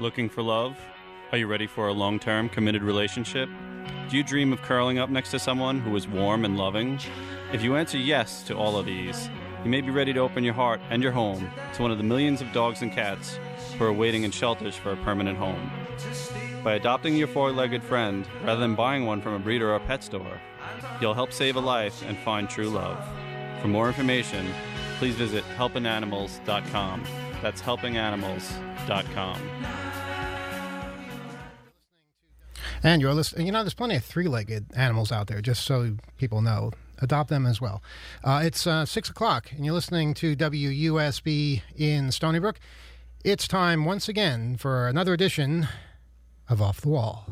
Looking for love? Are you ready for a long-term, committed relationship? Do you dream of curling up next to someone who is warm and loving? If you answer yes to all of these, you may be ready to open your heart and your home to one of the millions of dogs and cats who are waiting in shelters for a permanent home. By adopting your four-legged friend rather than buying one from a breeder or a pet store, you'll help save a life and find true love. For more information, please visit helpinganimals.com. That's helpinganimals.com. And you're listening. You know, there's plenty of three-legged animals out there, just so people know. Adopt them as well. It's 6 o'clock, and you're listening to WUSB in Stony Brook. It's time once again for another edition of Off the Wall.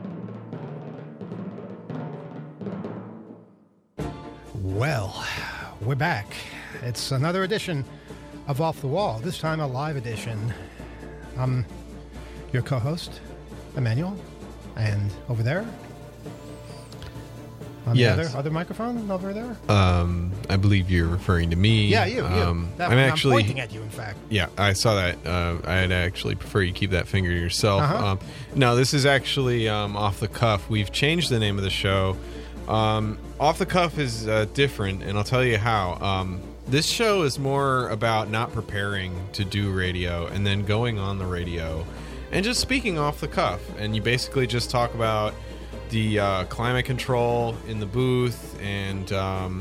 Well, We're back. It's another edition of Off the Wall, this time a live edition. I'm your co-host, Emmanuel, and over there, on Yes. the other microphone over there? I believe you're referring to me. Yeah, you. I'm I'm pointing at you, in fact. Yeah, I saw that. I'd actually prefer you keep that finger to yourself. Uh-huh. No, this is actually Off the Cuff. We've changed the name of the show. Off the Cuff is different, and I'll tell you how. This show is more about not preparing to do radio and then going on the radio and just speaking off the cuff. And you basically just talk about the climate control in the booth and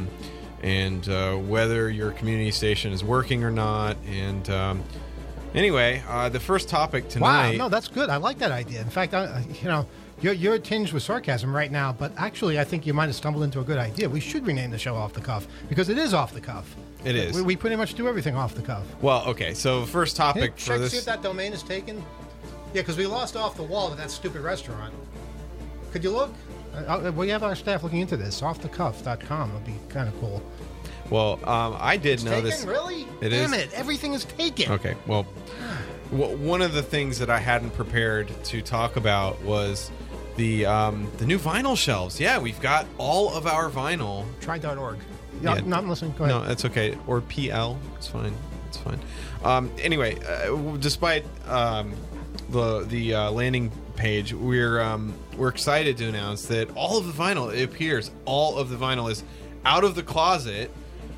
whether your community station is working or not. And anyway, the first topic tonight. Wow, no, that's good. I like that idea. In fact, you're tinged with sarcasm right now, but actually, I think you might have stumbled into a good idea. We should rename the show Off the Cuff because it is off the cuff. It is. We pretty much do everything off the cuff. Well, okay. So first topic for this. See if that domain is taken. Yeah, because we lost Off the Wall with that stupid restaurant. Could you look? We have our staff looking into this. Offthecuff.com would be kind of cool. Well, I did know taken? this. Really? It Damn is. it! Everything is taken. Okay. Well, one of the things that I hadn't prepared to talk about was the new vinyl shelves. Yeah, we've got all of our vinyl. Try.org. Yeah. No, I'm listening. Go ahead. No, that's okay. Or PL. It's fine. It's fine. Anyway, despite the landing page, we're excited to announce that all of the vinyl, it appears, all of the vinyl is out of the closet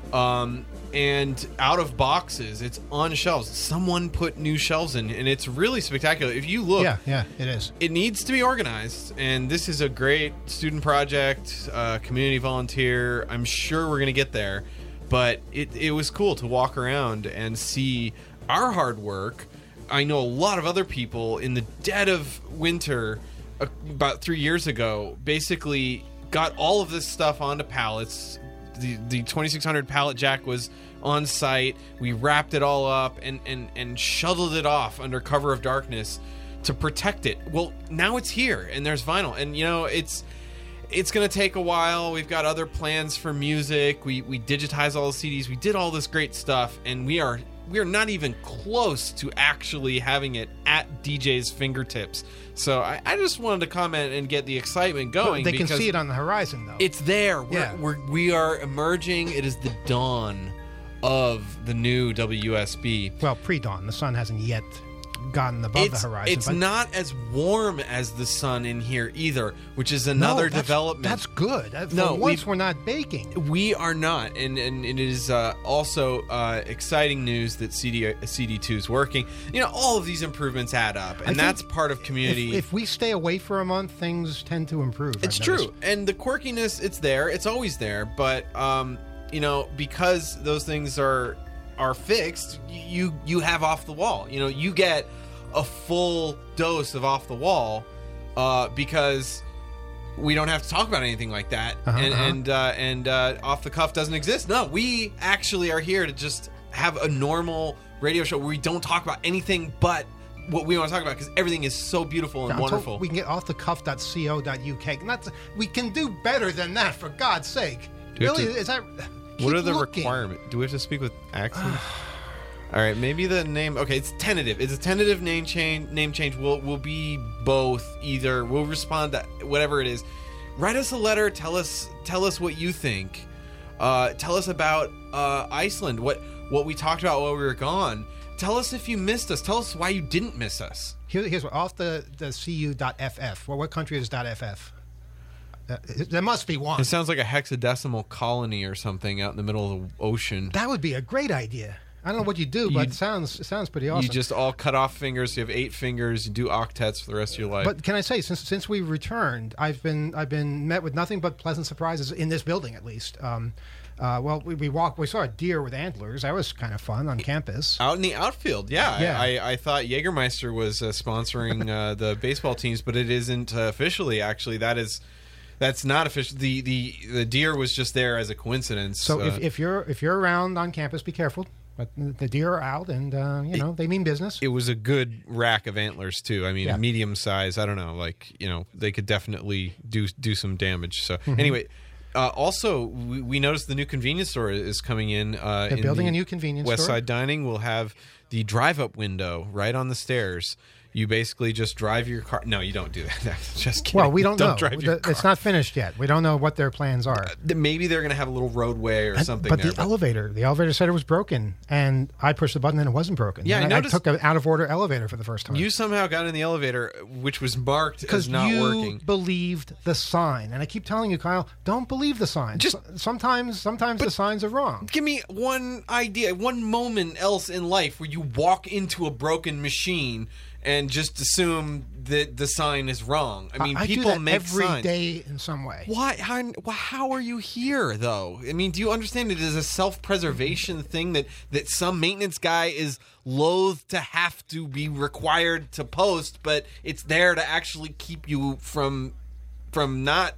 and out of boxes. It's on shelves. Someone put new shelves in, and it's really spectacular. If you look, Yeah, it is. it needs to be organized, and this is a great student project, community volunteer. I'm sure we're going to get there, but it was cool to walk around and see our hard work. I know a lot of other people in the dead of winter, about 3 years ago, basically got all of this stuff onto pallets. The 2600 pallet jack was on site. We wrapped it all up and shuttled it off under cover of darkness to protect it. Well, now it's here, and there's vinyl. And, it's going to take a while. We've got other plans for music. We digitized all the CDs. We did all this great stuff, and we are not even close to actually having it at DJ's fingertips. So I just wanted to comment and get the excitement going. They can see it on the horizon, though. It's there. Yeah. We are emerging. It is the dawn of the new WSB. Well, pre-dawn. The sun hasn't yet gotten above the horizon. It's not as warm as the sun in here either, which is another development. That's good. For once, we're not baking. We are not, and it is also exciting news that CD2 is working. All of these improvements add up, and that's part of community. If we stay away for a month, things tend to improve. It's true, and the quirkiness, it's there. It's always there, but because those things are fixed, you have Off the Wall. You get a full dose of Off the Wall because we don't have to talk about anything like that. And Off the Cuff doesn't exist. No, we actually are here to just have a normal radio show where we don't talk about anything but what we want to talk about, because everything is so beautiful and wonderful. We can get offthecuff.co.uk. We can do better than that, for God's sake. Really? Is that... What are the requirements? Do we have to speak with accents? All right, maybe the name. Okay, it's tentative. It's a tentative name change. We'll be both. Either we'll respond to whatever it is. Write us a letter. Tell us what you think. Tell us about Iceland. What we talked about while we were gone. Tell us if you missed us. Tell us why you didn't miss us. Here's what, off the cu.ff. Well, what country is .ff? There must be one. It sounds like a hexadecimal colony or something out in the middle of the ocean. That would be a great idea. I don't know what you do, but it sounds pretty awesome. You just all cut off fingers. You have 8 fingers. You do octets for the rest of your life. But can I say, since we returned, I've been met with nothing but pleasant surprises in this building, at least. We saw a deer with antlers. That was kind of fun on campus. Out in the outfield, yeah. I thought Jägermeister was sponsoring the baseball teams, but it isn't officially. Actually, that's not official. The deer was just there as a coincidence. So if you're around on campus, be careful. But the deer are out, and they mean business. It was a good rack of antlers too. I mean, medium size. I don't know, they could definitely do some damage. So anyway, Also, we noticed the new convenience store is coming in. They're building a new convenience West store. Side Dining will have the drive-up window right on the stairs. You basically just drive your car. No, you don't do that. Just kidding. Well, we don't know. Drive your car. It's not finished yet. We don't know what their plans are. Maybe they're going to have a little roadway or something. But there, the elevator said it was broken, and I pushed the button and it wasn't broken. Yeah, and I I noticed- took an out of order elevator for the first time. You somehow got in the elevator, which was marked as not you working. believed the sign, and I keep telling you, Kyle, don't believe the sign. Sometimes the signs are wrong. Give me one idea, one moment else in life where you walk into a broken machine and just assume that the sign is wrong. I mean, I people do that make every signs. day in some way. Why? How are you here, though? I mean, do you understand it is a self-preservation thing that some maintenance guy is loath to have to be required to post, but it's there to actually keep you from not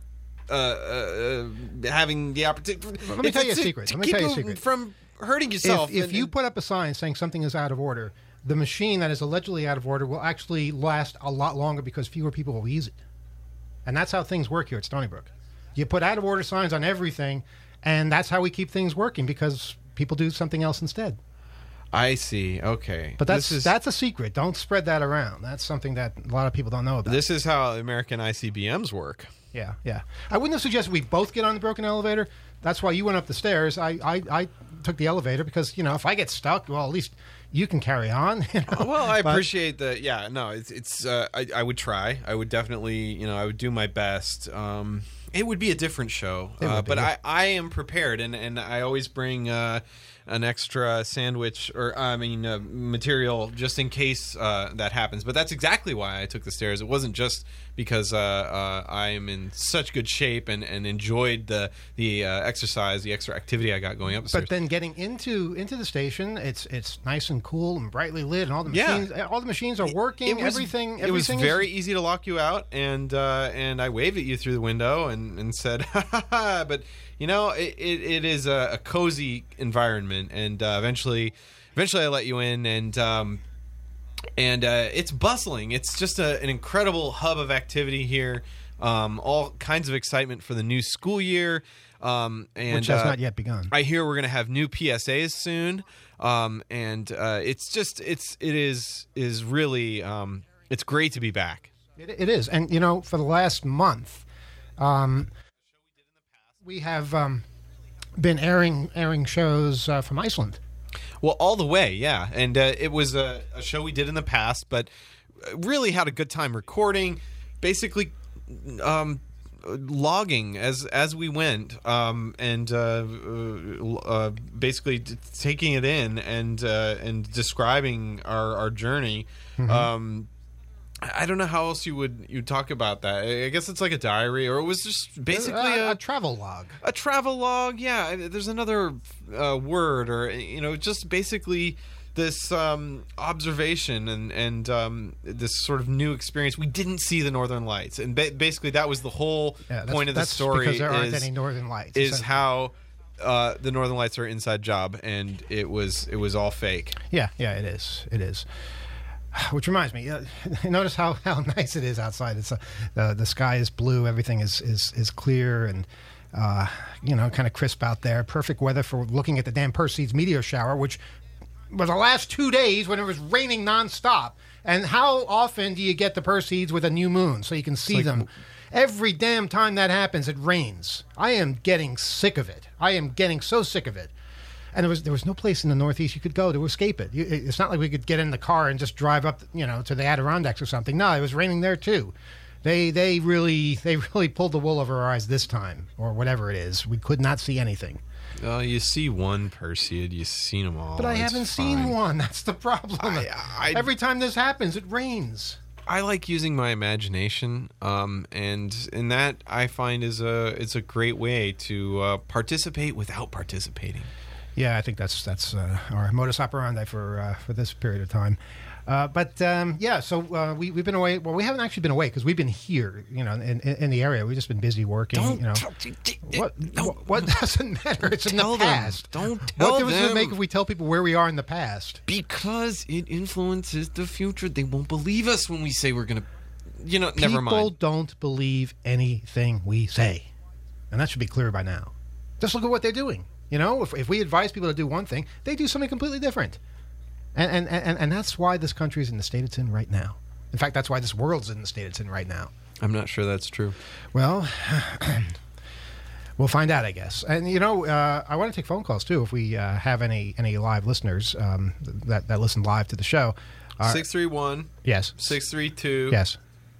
having the opportunity. Let me tell you a secret. To Let me keep tell you a you secret. from hurting yourself. If you put up a sign saying something is out of order, the machine that is allegedly out of order will actually last a lot longer because fewer people will use it. And that's how things work here at Stony Brook. You put out of order signs on everything, and that's how we keep things working because people do something else instead. I see. Okay, But that's a secret. Don't spread that around. That's something that a lot of people don't know about. This is how American ICBMs work. Yeah. I wouldn't have suggested we both get on the broken elevator. That's why you went up the stairs. I took the elevator because, if I get stuck, well, at least you can carry on. Well, I appreciate the. Yeah, no, it's. I would try. I would definitely. I would do my best. It would be a different show, but I am prepared, and I always bring an extra sandwich or material just in case that happens. But that's exactly why I took the stairs. It wasn't just because I am in such good shape and enjoyed the exercise, the extra activity I got going up the stairs. But then getting into the station, it's nice and cool and brightly lit, and all the machines are working. Everything was is very easy to lock you out, and I waved at you through the window and said, "Ha ha ha!" But it is a cozy environment, and eventually I let you in, and it's bustling. It's just an incredible hub of activity here. All kinds of excitement for the new school year, and which has not yet begun. I hear we're going to have new PSAs soon, and it is really it's great to be back. It is, and for the last month, we have been airing shows from Iceland. Well, all the way, yeah. And it was a show we did in the past, but really had a good time recording, basically logging as we went, and basically taking it in and describing our journey. Mm-hmm. I don't know how else you'd talk about that. I guess it's like a diary, or it was just basically a travel log. A travel log, yeah. There's another word, or just basically this observation and this sort of new experience. We didn't see the Northern Lights, and basically that was the whole point of the story. Because there aren't any Northern Lights. Is how the Northern Lights are an inside job, and it was all fake. Yeah, it is. It is. Which reminds me, notice how nice it is outside. It's the sky is blue, everything is clear and kind of crisp out there. Perfect weather for looking at the Dan Perseids meteor shower, which was the last 2 days when it was raining nonstop. And how often do you get the Perseids with a new moon so you can see them? Every damn time that happens, it rains. I am getting sick of it. I am getting so sick of it. And there was no place in the Northeast you could go to escape it. It's not like we could get in the car and just drive up, to the Adirondacks or something. No, it was raining there too. They really pulled the wool over our eyes this time, or whatever it is. We could not see anything. You see one Perseid, you've seen them all. But I haven't seen one. That's the problem. Every time this happens, it rains. I like using my imagination, and that I find it's a great way to participate without participating. Yeah, I think that's our modus operandi for this period of time. So we've been away. Well, we haven't actually been away because we've been here, in the area. We've just been busy working. What doesn't matter? It's in the past. Don't tell them. What difference does it make if we tell people where we are in the past? Because it influences the future. They won't believe us when we say we're going to. Never mind. People don't believe anything we say. And that should be clear by now. Just look at what they're doing. You know, if we advise people to do one thing, they do something completely different. And that's why this country is in the state it's in right now. In fact, that's why this world's in the state it's in right now. I'm not sure that's true. Well, we'll find out, I guess. And, you know, I want to take phone calls, too, if we have any live listeners that listen live to the show. 631. Yes. 632. Yes.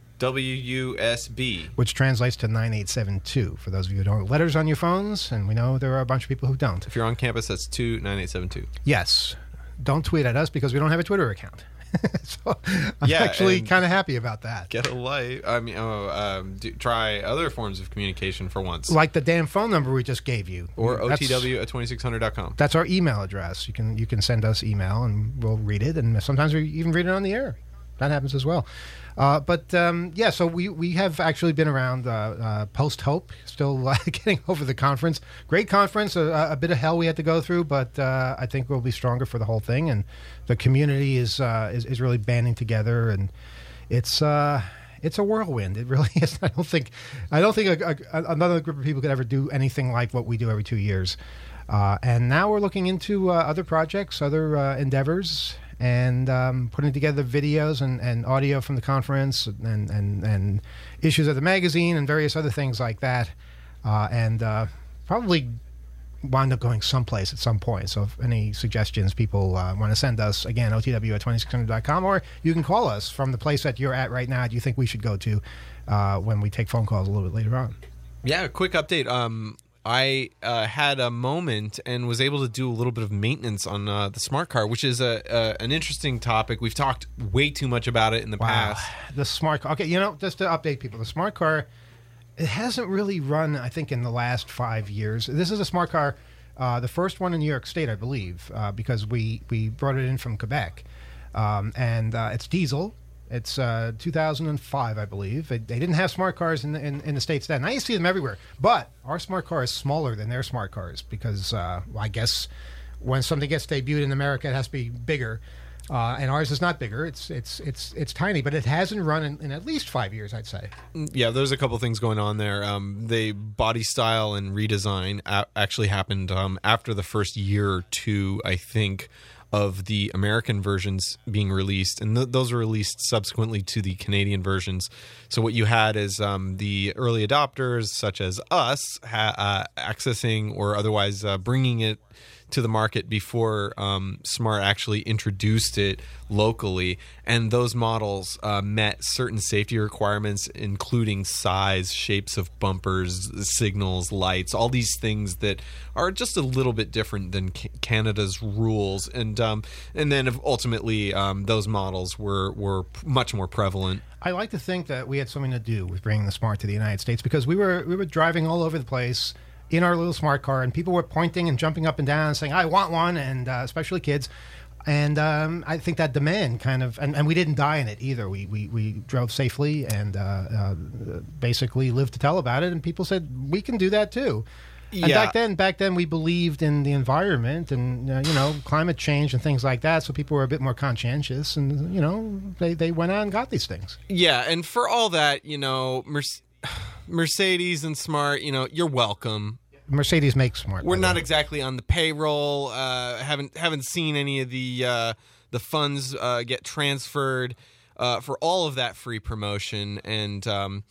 WUSB. Which translates to 9872, for those of you who don't have letters on your phones, and we know there are a bunch of people who don't. If you're on campus, that's 29872. Yes. Don't tweet at us because we don't have a Twitter account. So I'm Yeah, actually and kind of happy about that. Get a life. I mean, try other forms of communication for once. Like the damn phone number we just gave you. Or That's- OTW@2600.com. That's our email address. You can send us email and we'll read it, and sometimes we even read it on the air. That happens as well. Yeah, so we have actually been around post Hope, still getting over the conference. Great conference, a bit of hell we had to go through, but I think we'll be stronger for the whole thing. And the community is really banding together, and it's a whirlwind. It really is. I don't think another group of people could ever do anything like what we do every 2 years. And now we're looking into other projects, other endeavors, and putting together videos and audio from the conference and issues of the magazine and various other things like that. And probably wind up going someplace at some point. So if any suggestions people want to send us, again, OTW@2600.com, or you can call us from the place that you're at right now that you think we should go to when we take phone calls a little bit later on. Yeah, quick update. I had a moment and was able to do a little bit of maintenance on the smart car, which is an interesting topic. We've talked way too much about it in the past. The smart car. Okay, you know, just to update people, the smart car, it hasn't really run, I think, in the last 5 years. This is a smart car, the first one in New York State, I believe, because we brought it in from Quebec. And it's diesel. It's 2005, I believe. They didn't have smart cars in the States then. I used to see them everywhere. But our smart car is smaller than their smart cars because, I guess, when something gets debuted in America, it has to be bigger. And ours is not bigger. It's tiny, but it hasn't run in at least 5 years, I'd say. Yeah, there's a couple things going on there. The body style and redesign actually happened after the first year or two, I think, of the American versions being released, and those were released subsequently to the Canadian versions. So what you had is the early adopters, such as us, accessing or otherwise bringing it to the market before Smart actually introduced it locally, and those models met certain safety requirements, including size, shapes of bumpers, signals, lights, all these things that are just a little bit different than Canada's rules, and then ultimately those models were much more prevalent. I like to think that we had something to do with bringing the Smart to the United States because we were driving all over the place in our little smart car, and people were pointing and jumping up and down and saying, I want one, and especially kids. And I think that demand kind of, and we didn't die in it either. We drove safely and basically lived to tell about it, and people said, we can do that too. Yeah. And back then we believed in the environment and, climate change and things like that, so people were a bit more conscientious, and, they went out and got these things. Yeah, and for all that, Mercedes and Smart, you're welcome. Mercedes makes Smart. We're not exactly on the payroll. Haven't seen any of the funds get transferred for all of that free promotion and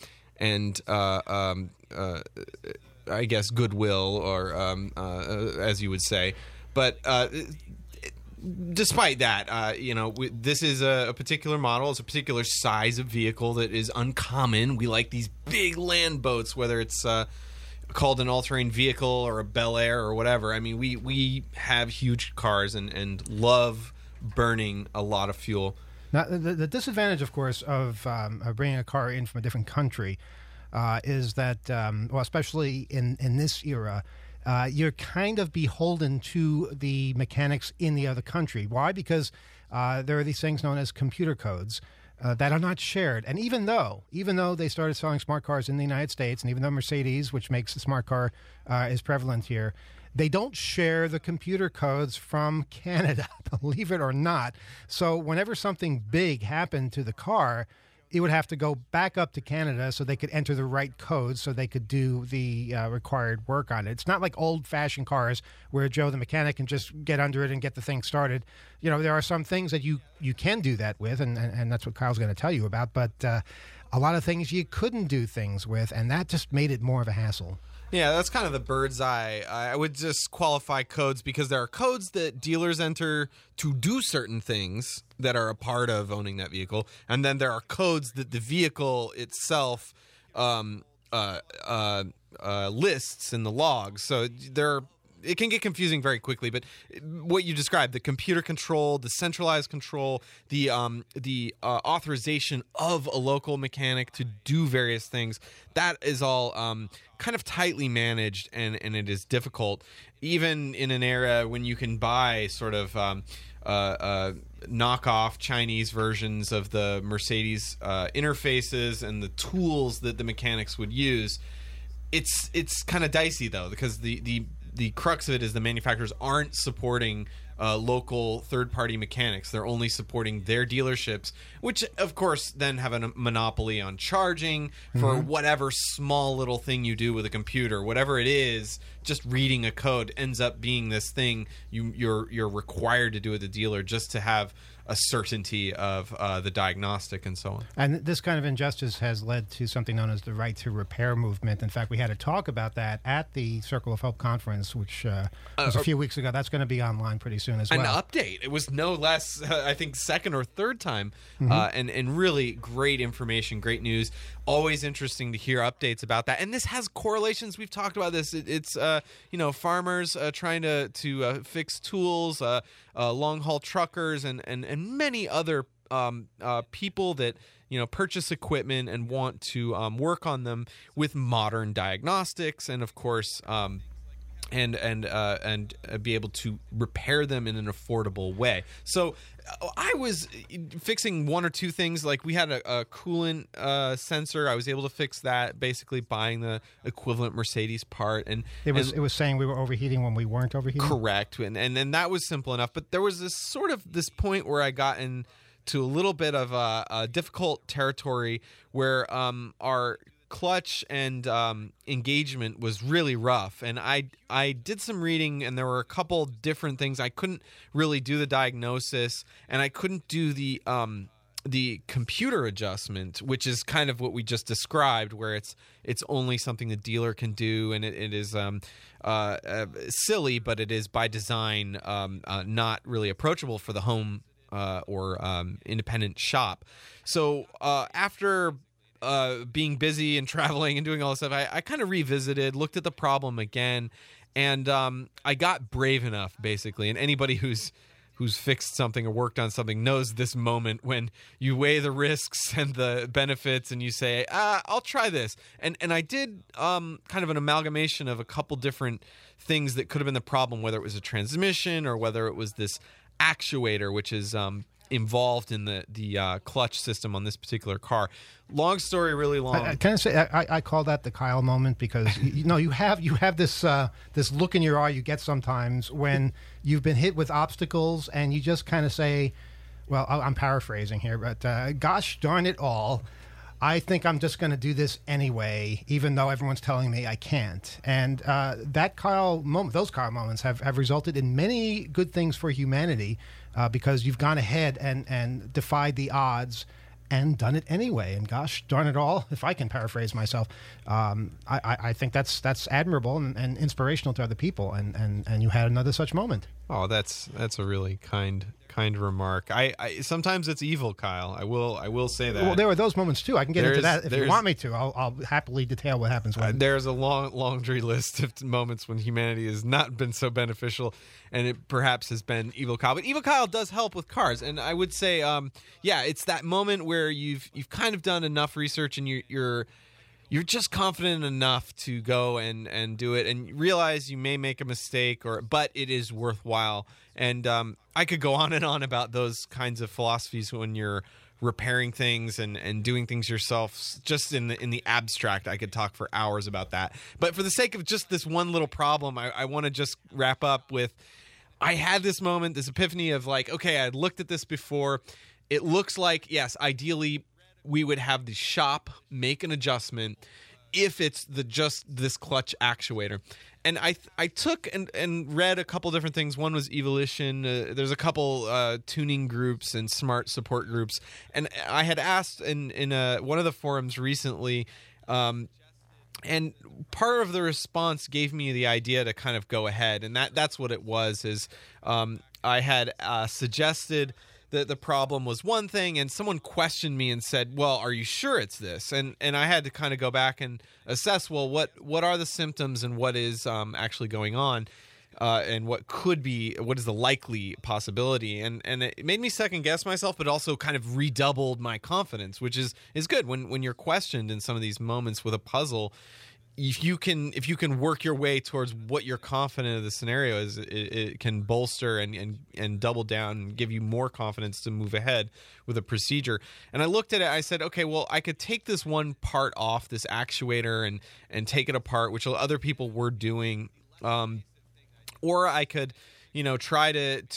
I guess goodwill, or as you would say. But despite that, this is a particular model. It's a particular size of vehicle that is uncommon. We like these big land boats, whether it's called an all-terrain vehicle or a Bel Air or whatever. I mean, we have huge cars and love burning a lot of fuel. Now, the disadvantage, of course, of bringing a car in from a different country is that, especially in this era, you're kind of beholden to the mechanics in the other country. Why? Because there are these things known as computer codes that are not shared. And even though they started selling smart cars in the United States, and even though Mercedes, which makes the smart car, is prevalent here, they don't share the computer codes from Canada, believe it or not. So whenever something big happened to the car, it would have to go back up to Canada so they could enter the right codes so they could do the required work on it. It's not like old-fashioned cars where Joe the mechanic can just get under it and get the thing started. You know, there are some things that you can do that with, and that's what Kyle's going to tell you about, but a lot of things you couldn't do things with, and that just made it more of a hassle. Yeah, that's kind of the bird's eye. I would just qualify codes because there are codes that dealers enter to do certain things that are a part of owning that vehicle, and then there are codes that the vehicle itself lists in the logs. So it can get confusing very quickly, but what you described, the computer control, the centralized control, the authorization of a local mechanic to do various things, that is all kind of tightly managed, and it is difficult, even in an era when you can buy sort of knockoff Chinese versions of the Mercedes interfaces and the tools that the mechanics would use. It's kind of dicey, though, because the crux of it is the manufacturers aren't supporting local third-party mechanics. They're only supporting their dealerships, which, of course, then have a monopoly on charging for whatever small little thing you do with a computer. Whatever it is, just reading a code ends up being this thing you're required to do at the dealer just to have a certainty of the diagnostic and so on. And this kind of injustice has led to something known as the right to repair movement. In fact, we had a talk about that at the Circle of Hope conference, which was a few weeks ago. That's going to be online pretty soon as well. An update. It was no less, I think, second or third time. And really great information, great news. Always interesting to hear updates about that. And this has correlations. We've talked about this. It's farmers trying to fix tools, long-haul truckers, and many other people that purchase equipment and want to work on them with modern diagnostics, and of course and be able to repair them in an affordable way. So I was fixing one or two things. Like we had a coolant sensor. I was able to fix that, basically buying the equivalent Mercedes part. And it was saying we were overheating when we weren't overheating? Correct. And that was simple enough. But there was this point where I got into a little bit of a difficult territory where our clutch and engagement was really rough, and I did some reading, and there were a couple different things. I couldn't really do the diagnosis, and I couldn't do the computer adjustment, which is kind of what we just described, where it's only something the dealer can do, and it is silly, but it is by design not really approachable for the home or independent shop. So after being busy and traveling and doing all this stuff, I kind of revisited, looked at the problem again, and I got brave enough, basically. And anybody who's fixed something or worked on something knows this moment when you weigh the risks and the benefits and you say, I'll try this. And I did kind of an amalgamation of a couple different things that could have been the problem, whether it was a transmission or whether it was this actuator, which is involved in the clutch system on this particular car. Long story, really long. Can I say I call that the Kyle moment, because you have this this look in your eye you get sometimes when you've been hit with obstacles and you just kind of say, well, I'm paraphrasing here, but gosh darn it all, I think I'm just going to do this anyway, even though everyone's telling me I can't. And those Kyle moments have resulted in many good things for humanity, because you've gone ahead and defied the odds and done it anyway. And gosh darn it all, if I can paraphrase myself, I think that's admirable and inspirational to other people. And you had another such moment. Oh, that's a really kind remark. I sometimes it's evil, Kyle. I will say that. Well, there were those moments too. I can get into that if you want me to. I'll happily detail what happens when. There's a long laundry list of moments when humanity has not been so beneficial, and it perhaps has been evil Kyle. But evil Kyle does help with cars, and I would say, it's that moment where you've kind of done enough research and you're just confident enough to go and do it, and realize you may make a mistake, but it is worthwhile. And I could go on and on about those kinds of philosophies when you're repairing things and doing things yourself. Just in the abstract, I could talk for hours about that. But for the sake of just this one little problem, I want to just wrap up with, I had this moment, this epiphany of like, okay, I'd looked at this before. It looks like, yes, ideally, we would have the shop make an adjustment if it's just this clutch actuator. And I took and read a couple different things. One was Evolution. There's a couple tuning groups and smart support groups. And I had asked in one of the forums recently, and part of the response gave me the idea to kind of go ahead. And that's what it was, is I had suggested that the problem was one thing, and someone questioned me and said, well, are you sure it's this? And I had to kind of go back and assess, well, what are the symptoms and what is actually going on, and what is the likely possibility. And it made me second guess myself, but also kind of redoubled my confidence, which is good when you're questioned in some of these moments with a puzzle. If you can work your way towards what you're confident of the scenario is, it can bolster and double down and give you more confidence to move ahead with a procedure. And I looked at it, I said, okay, well, I could take this one part off, this actuator, and take it apart, which other people were doing, or I could, try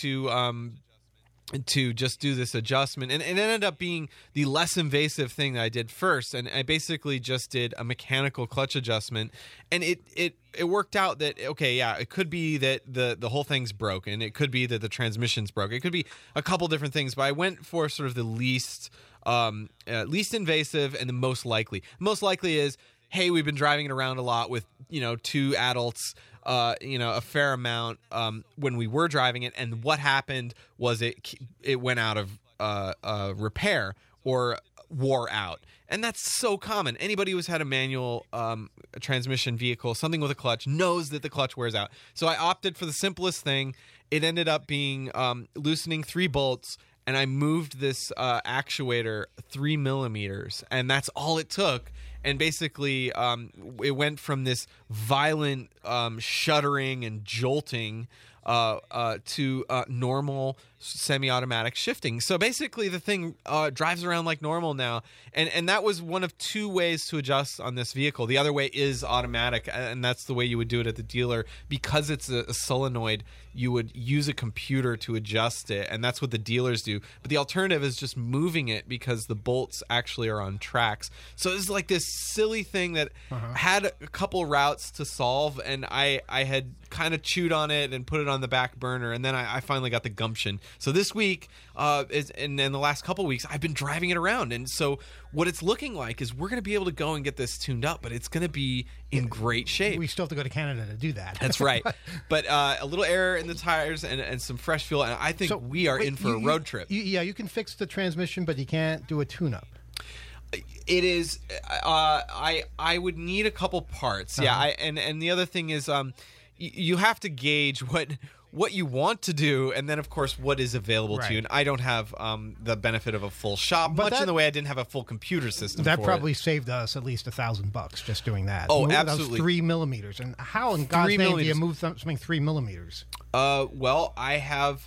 to just do this adjustment, and it ended up being the less invasive thing that I did first. And I basically just did a mechanical clutch adjustment, and it worked out that, okay, yeah, it could be that the whole thing's broken, it could be that the transmission's broken, it could be a couple different things, but I went for sort of the least invasive and the most likely. Most likely is, hey, we've been driving it around a lot with two adults, a fair amount when we were driving it, and what happened was it went out of repair or wore out. And that's so common. Anybody who's had a manual transmission vehicle, something with a clutch, knows that the clutch wears out. So I opted for the simplest thing. It ended up being loosening 3 bolts, and I moved this actuator 3 millimeters, and that's all it took. And basically, it went from this violent shuddering and jolting to normal semi-automatic shifting. So basically, the thing drives around like normal now. And that was one of 2 ways to adjust on this vehicle. The other way is automatic, and that's the way you would do it at the dealer. Because it's a solenoid, you would use a computer to adjust it, and that's what the dealers do. But the alternative is just moving it, because the bolts actually are on tracks. So it's like this silly thing that had a couple routes to solve, and I had kind of chewed on it and put it on the back burner, and then I finally got the gumption. So this week, and the last couple weeks, I've been driving it around, and so what it's looking like is we're going to be able to go and get this tuned up, but it's going to be in great shape. We still have to go to Canada to do that. That's right. But a little air in the tires and some fresh fuel, and I think we are in for a road trip. You can fix the transmission, but you can't do a tune-up. It is. I would need a couple parts. Yeah. And the other thing is, you have to gauge what you want to do, and then of course what is available to you. And I don't have the benefit of a full shop, much in the way I didn't have a full computer system. That probably saved us at least $1,000 just doing that. Oh, absolutely. That was 3 millimeters. And how in God's name do you move something 3 millimeters? Well, I have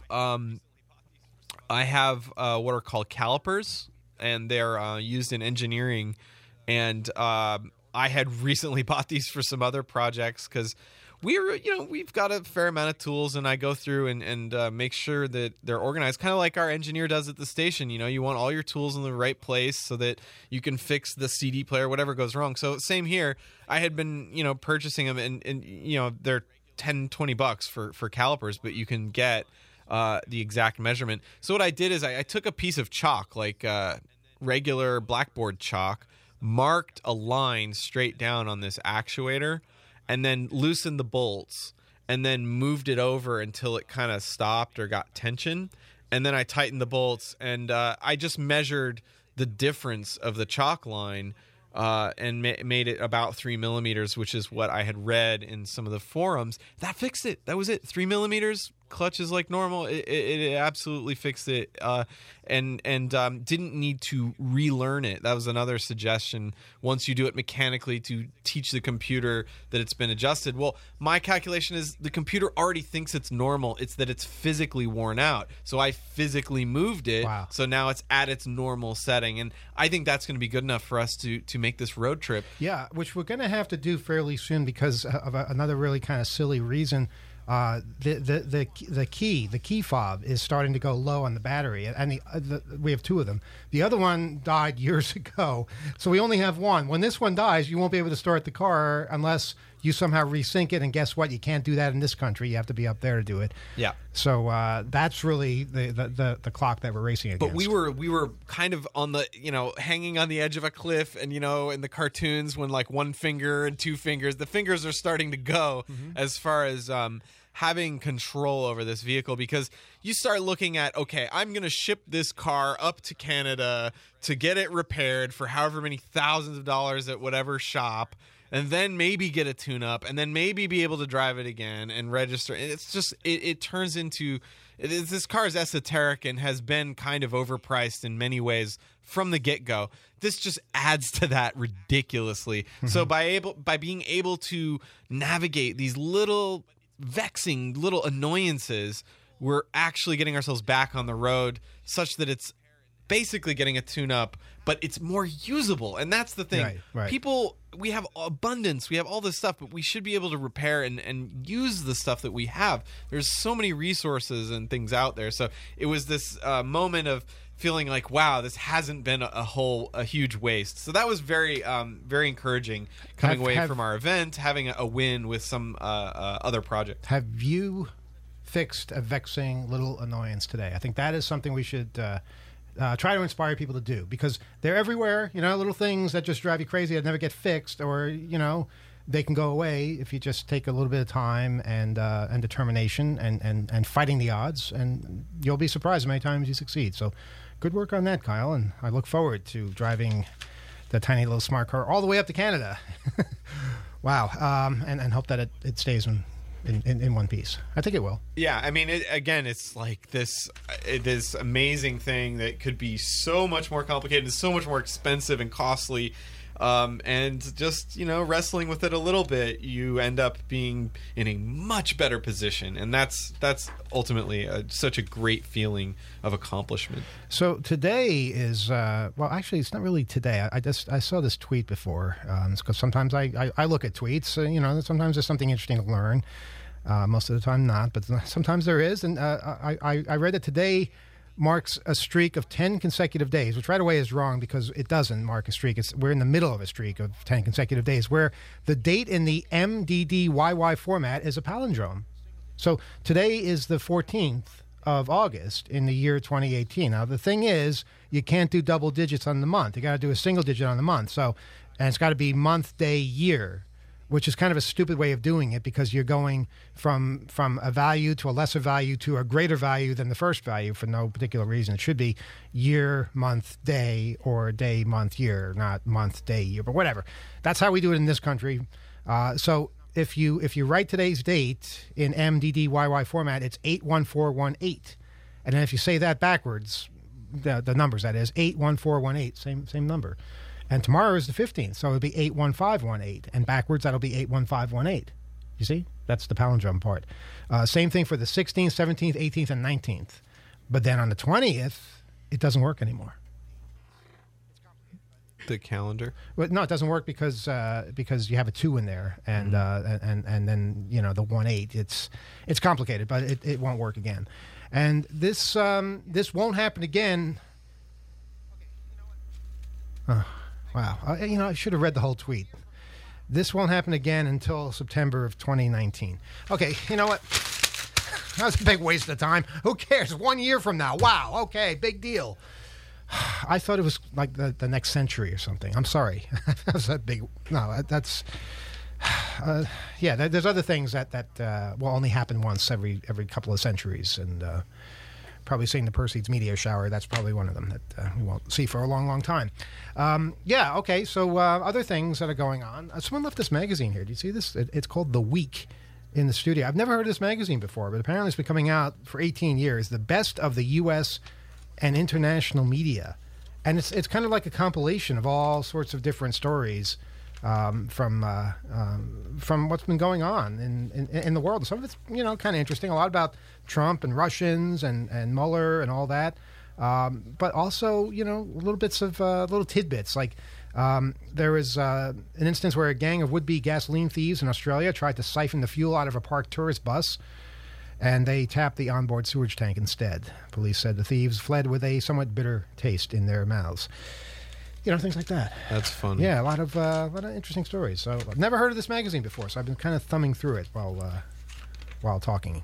what are called calipers, and they're used in engineering. And I had recently bought these for some other projects, because we've got a fair amount of tools, and I go through and make sure that they're organized, kind of like our engineer does at the station. You want all your tools in the right place so that you can fix the CD player, whatever goes wrong. So same here. I had been, purchasing them, and they're $10-20 for calipers, but you can get the exact measurement. So what I did is I took a piece of chalk, like regular blackboard chalk, marked a line straight down on this actuator, and then loosened the bolts, and then moved it over until it kind of stopped or got tension. And then I tightened the bolts, and I just measured the difference of the chalk line and made it about 3 millimeters, which is what I had read in some of the forums. That fixed it. That was it. 3 millimeters. Clutch is like normal. It absolutely fixed it, and didn't need to relearn it. That was another suggestion. Once you do it mechanically, to teach the computer that it's been adjusted. Well, my calculation is the computer already thinks it's normal. It's that it's physically worn out. So I physically moved it. Wow. So now it's at its normal setting, and I think that's going to be good enough for us to make this road trip. Yeah, which we're going to have to do fairly soon because of another really kind of silly reason. The key fob is starting to go low on the battery, and we have two of them. The other one died years ago, so we only have one. When this one dies, you won't be able to start the car unless you somehow resync it. And guess what? You can't do that in this country. You have to be up there to do it. Yeah. So that's really the clock that we're racing against. But we were kind of on the, hanging on the edge of a cliff, and in the cartoons when like one finger and two fingers, the fingers are starting to go as far as having control over this vehicle, because you start looking at, okay, I'm going to ship this car up to Canada to get it repaired for however many thousands of dollars at whatever shop, and then maybe get a tune-up, and then maybe be able to drive it again and register. It's just, it turns into, this car is esoteric and has been kind of overpriced in many ways from the get-go. This just adds to that ridiculously. So by being able to navigate these little vexing little annoyances, we're actually getting ourselves back on the road such that it's basically getting a tune-up, but it's more usable. And that's the thing. Right. People, we have abundance, we have all this stuff, but we should be able to repair and use the stuff that we have. There's so many resources and things out there. So it was this moment of feeling like, wow, this hasn't been a huge waste. So that was very very encouraging coming away from our event, having a win with some other project. Have you fixed a vexing little annoyance today? I think that is something we should try to inspire people to do, because they're everywhere. Little things that just drive you crazy that never get fixed, or they can go away if you just take a little bit of time and determination and fighting the odds, and you'll be surprised how many times you succeed. So good work on that, Kyle, and I look forward to driving the tiny little smart car all the way up to Canada. Wow. And hope that it stays in one piece. I think it will. Yeah, I mean, it's like this amazing thing that could be so much more complicated and so much more expensive and costly. And just, wrestling with it a little bit, you end up being in a much better position. And that's ultimately such a great feeling of accomplishment. So today is, well, actually, it's not really today. I saw this tweet before, because sometimes I look at tweets. Sometimes there's something interesting to learn. Most of the time not, but sometimes there is. And I read that today marks a streak of 10 consecutive days, which right away is wrong because it doesn't mark a streak. We're in the middle of a streak of 10 consecutive days where the date in the MDDYY format is a palindrome. So today is the 14th of August in the year 2018. Now, the thing is, you can't do double digits on the month. You got to do a single digit on the month. And it's got to be month, day, year, which is kind of a stupid way of doing it, because you're going from a value to a lesser value to a greater value than the first value for no particular reason. It should be year, month, day, or day, month, year, not month, day, year, but whatever. That's how we do it in this country. So if you write today's date in MDDYY format, it's 81418. And then if you say that backwards, the numbers, that is, 81418, same number. And tomorrow is the 15th, so it'll be 81518. And backwards, that'll be 81518. You see? That's the palindrome part. Same thing for the 16th, 17th, 18th, and 19th. But then on the 20th, it doesn't work anymore. The calendar? Well, no, it doesn't work because you have a 2 in there, and then the 1-8. It's complicated, but it won't work again. And this won't happen again. Wow. I should have read the whole tweet. This won't happen again until September of 2019. Okay, you know what? That was a big waste of time. Who cares? 1 year from now. Wow. Okay, big deal. I thought it was like the next century or something. I'm sorry. That's that big. No, that's. There's other things that will only happen once every couple of centuries, and probably seeing the Perseids meteor shower. That's probably one of them that we won't see for a long, long time. Okay. So other things that are going on. Someone left this magazine here. Do you see this? It's called The Week in the studio. I've never heard of this magazine before, but apparently it's been coming out for 18 years. The best of the U.S. and international media, and it's kind of like a compilation of all sorts of different stories from what's been going on in the world. Some of it's kind of interesting. A lot about Trump and Russians and Mueller and all that, but also little bits of little tidbits like There was an instance where a gang of would-be gasoline thieves in Australia tried to siphon the fuel out of a parked tourist bus, and they tapped the onboard sewage tank instead. Police said the thieves fled with a somewhat bitter taste in their mouths. Things like that. That's fun. Yeah, a lot of interesting stories. So I've never heard of this magazine before, so I've been kind of thumbing through it while talking.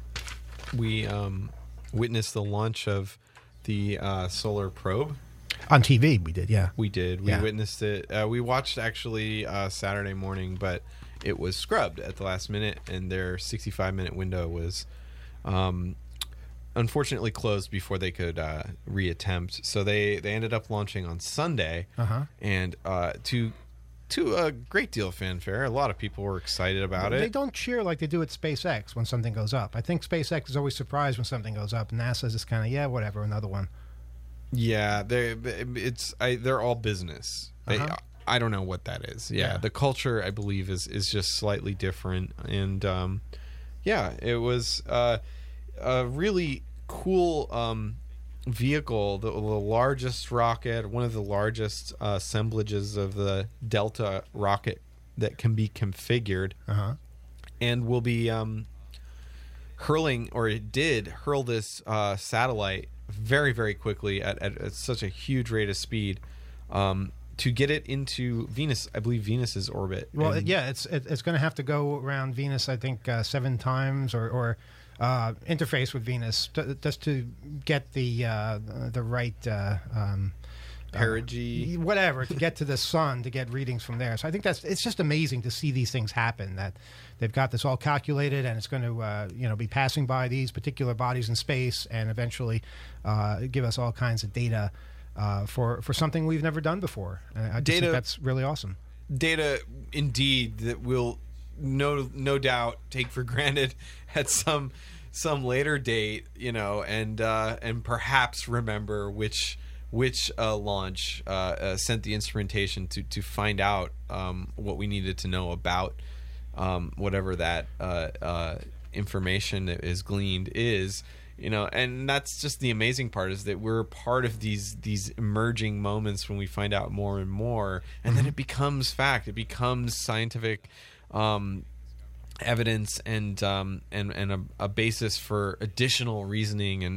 We witnessed the launch of the solar probe. On TV, we did, yeah. We did. We witnessed it. We watched actually Saturday morning, but it was scrubbed at the last minute, and their 65-minute window was unfortunately closed before they could reattempt. So they ended up launching on Sunday, and to a great deal of fanfare. A lot of people were excited about it. They don't cheer like they do at SpaceX when something goes up. I think SpaceX is always surprised when something goes up. NASA's just kind of, whatever, another one. Yeah, they're all business. I don't know what that is. Yeah, the culture, I believe, is just slightly different. And it was a really cool vehicle, the largest rocket, one of the largest assemblages of the Delta rocket that can be configured, and will be hurling, or it did hurl this satellite very, very quickly at such a huge rate of speed to get it into Venus. I believe Venus's orbit. Well, it's going to have to go around Venus, I think, 7 times or interface with Venus just to get the right perigee, whatever, to get to the sun, to get readings from there. So I think it's just amazing to see these things happen, that they've got this all calculated, and it's going to be passing by these particular bodies in space and eventually give us all kinds of data for something we've never done before. I just think that's really awesome. Data, indeed, that will no doubt take for granted at some later date, and perhaps remember which launch sent the instrumentation to find out what we needed to know about whatever that information that is gleaned is. And that's just the amazing part, is that we're part of these emerging moments when we find out more and more, and then it becomes fact. It becomes scientific evidence and a basis for additional reasoning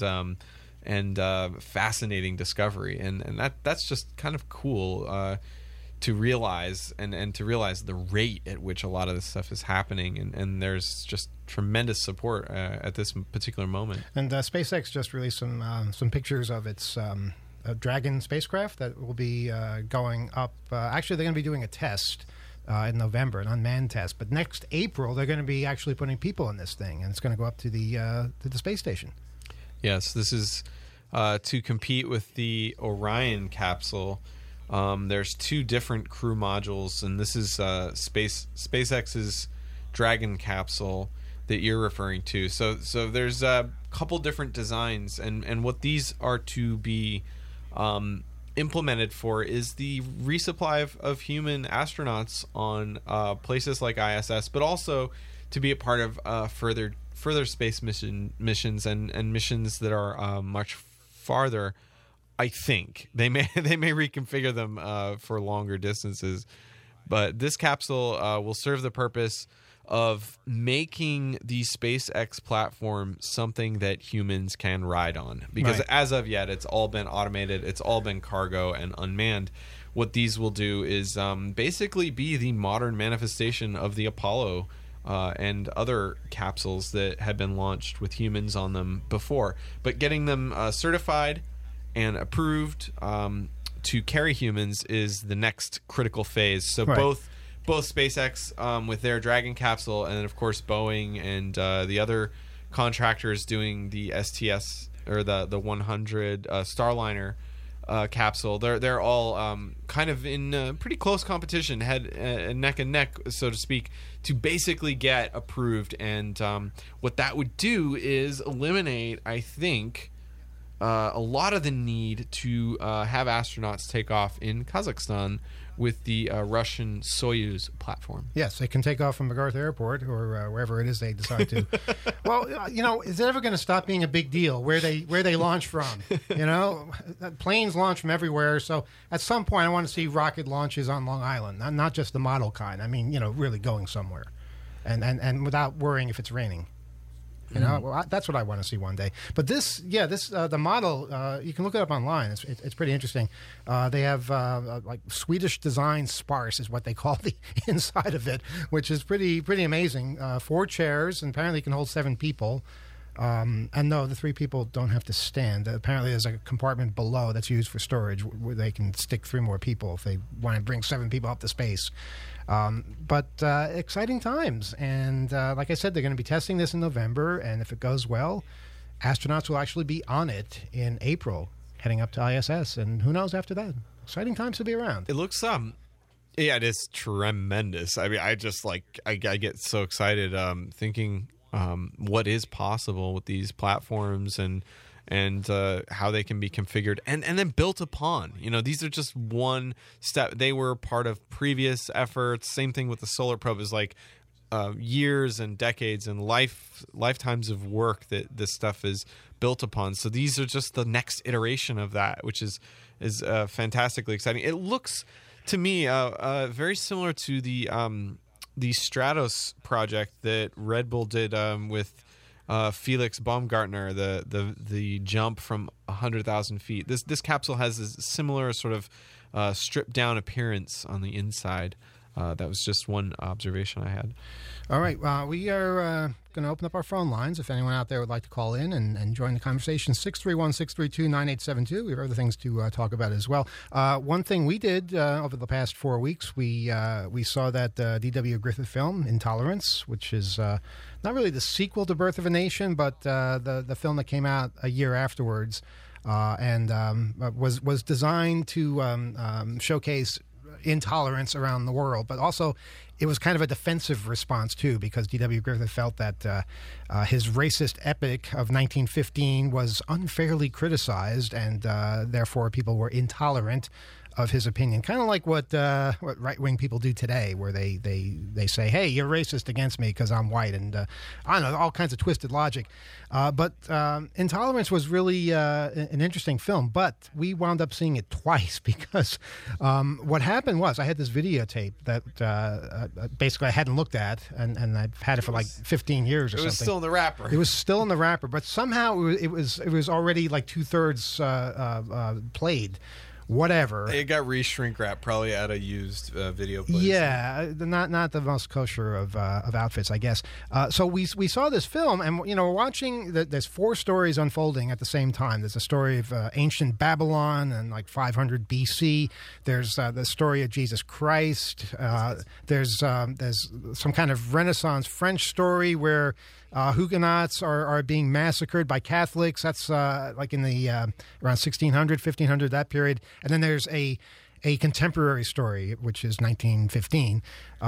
and fascinating discovery, and that's just kind of cool to realize, and to realize the rate at which a lot of this stuff is happening, and there's just tremendous support at this particular moment. And SpaceX just released some pictures of its Dragon spacecraft that will be going up. Actually, they're going to be doing a test in November, an unmanned test, but next April they're going to be actually putting people in this thing, and it's going to go up to the space station. Yes, this is to compete with the Orion capsule. There's 2 different crew modules, and this is SpaceX's Dragon capsule that you're referring to. So there's a couple different designs, and what these are to be implemented for is the resupply of human astronauts on places like ISS, but also to be a part of further space missions and missions that are much farther. I think they may reconfigure them for longer distances, but this capsule will serve the purpose of making the SpaceX platform something that humans can ride on. Because as of yet, it's all been automated, it's all been cargo and unmanned. What these will do is basically be the modern manifestation of the Apollo and other capsules that had been launched with humans on them before. But getting them certified and approved to carry humans is the next critical phase. So both SpaceX with their Dragon capsule, and then of course Boeing and the other contractors doing the STS or the 100 Starliner capsule, they're all kind of in pretty close competition, neck and neck, so to speak, to basically get approved. And what that would do is eliminate, I think, a lot of the need to have astronauts take off in Kazakhstan, with the Russian Soyuz platform. Yes, they can take off from MacArthur Airport or wherever it is they decide to. Well, is it ever going to stop being a big deal where they launch from? Planes launch from everywhere. So at some point, I want to see rocket launches on Long Island, not just the model kind. I mean, really going somewhere, and without worrying if it's raining. Well, that's what I want to see one day. But the model, you can look it up online. It's pretty interesting. They have like Swedish design Spars is what they call the inside of it, which is pretty amazing. 4 chairs, and apparently it can hold 7 people. And no, the 3 people don't have to stand. Apparently there's a compartment below that's used for storage where they can stick 3 more people if they want to bring 7 people up to space. But exciting times. And like I said, they're going to be testing this in November. And if it goes well, astronauts will actually be on it in April, heading up to ISS. And who knows after that? Exciting times to be around. It looks, yeah, it is tremendous. I mean, I just I get so excited thinking what is possible with these platforms and how they can be configured and then built upon. These are just one step. They were part of previous efforts. Same thing with the Solar Probe is years and decades and lifetimes of work that this stuff is built upon. So these are just the next iteration of that, which is fantastically exciting. It looks to me very similar to the Stratos project that Red Bull did with Felix Baumgartner, the jump from 100,000 feet. This capsule has a similar sort of stripped down appearance on the inside. That was just one observation I had. All right. We are going to open up our phone lines. If anyone out there would like to call in and join the conversation, 631-632-9872. We have other things to talk about as well. One thing we did over the past 4 weeks, we saw that D.W. Griffith film, Intolerance, which is not really the sequel to Birth of a Nation, but the film that came out a year afterwards and was designed to showcase intolerance around the world, but also it was kind of a defensive response too, because D.W. Griffith felt that his racist epic of 1915 was unfairly criticized, and therefore people were intolerant of his opinion. Kind of like what right-wing people do today, where they say, hey, you're racist against me because I'm white, and I don't know, all kinds of twisted logic. But Intolerance was really an interesting film, but we wound up seeing it twice because what happened was I had this videotape that basically I hadn't looked at, and I've had it for like 15 years or something. It was still in the wrapper. It was still in the wrapper, but somehow it was already like 2/3 played. Whatever. It got re-shrink wrapped probably at a used video place. Yeah, not the most kosher of outfits, I guess. So we saw this film, and we're watching. There's 4 stories unfolding at the same time. There's a story of ancient Babylon and like 500 BC. There's the story of Jesus Christ. There's some kind of Renaissance French story where Huguenots are being massacred by Catholics. That's like in the around 1600, 1500, that period. And then there's a contemporary story, which is 1915,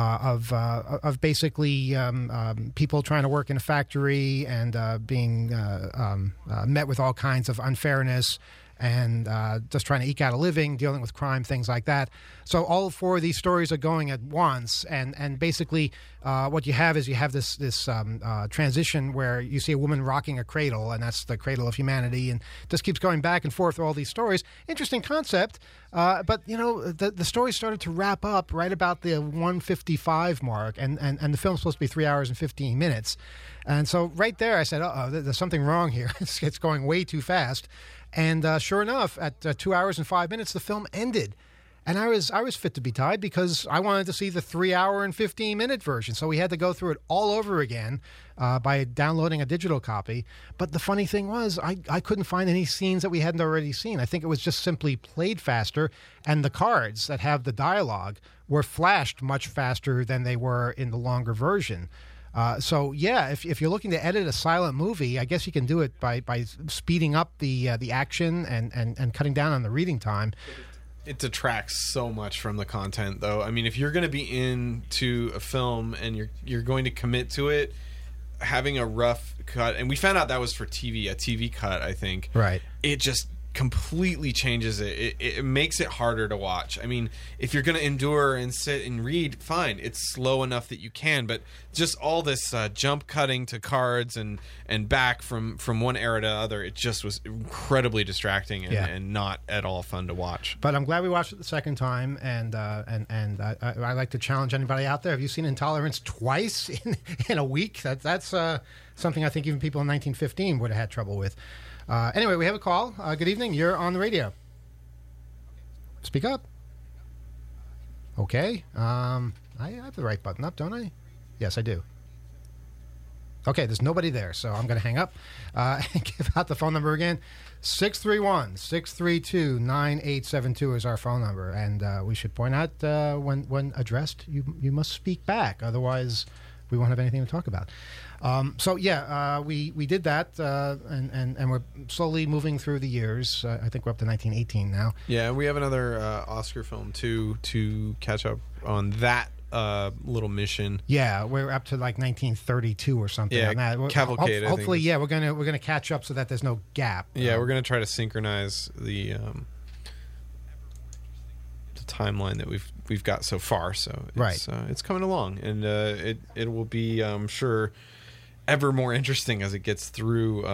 of basically people trying to work in a factory and being met with all kinds of unfairness and just trying to eke out a living, dealing with crime, things like that. So all 4 of these stories are going at once, and basically what you have is this transition where you see a woman rocking a cradle, and that's the cradle of humanity, and just keeps going back and forth with all these stories. Interesting concept, but the story started to wrap up right about the 1:55 mark, and the film's supposed to be 3 hours and 15 minutes, and so right there I said, there's something wrong here. It's going way too fast. And sure enough, at 2 hours and 5 minutes, the film ended. And I was fit to be tied because I wanted to see the 3 hour and 15-minute version. So we had to go through it all over again by downloading a digital copy. But the funny thing was I couldn't find any scenes that we hadn't already seen. I think it was just simply played faster. And the cards that have the dialogue were flashed much faster than they were in the longer version. So yeah, if you're looking to edit a silent movie, I guess you can do it by speeding up the action and cutting down on the reading time. It detracts so much from the content, though. I mean, if you're going to be into a film and you're going to commit to it, having a rough cut, and we found out that was for TV, a TV cut, I think. Right. It just completely changes it. It makes it harder to watch. I mean, if you're going to endure and sit and read, fine. It's slow enough that you can, but just all this jump cutting to cards and back from one era to other, it just was incredibly distracting and not at all fun to watch. But I'm glad we watched it the second time, and I like to challenge anybody out there. Have you seen Intolerance twice in a week? That's something I think even people in 1915 would have had trouble with. Anyway, we have a call. Good evening. You're on the radio. Speak up. Okay. I have the right button up, don't I? Yes, I do. Okay, there's nobody there, so I'm going to hang up and give out the phone number again. 631-632-9872 is our phone number. And we should point out when addressed, you must speak back. Otherwise, we won't have anything to talk about. We did that, and we're slowly moving through the years. I think we're up to 1918 now. Yeah, we have another Oscar film too to catch up on that little mission. Yeah, we're up to like 1932 or something. Yeah, on that. Cavalcade. Hopefully, we're gonna catch up so that there's no gap. Yeah, we're gonna try to synchronize the timeline that we've got so far. So it's coming along, and it will be, I'm sure, ever more interesting as it gets through,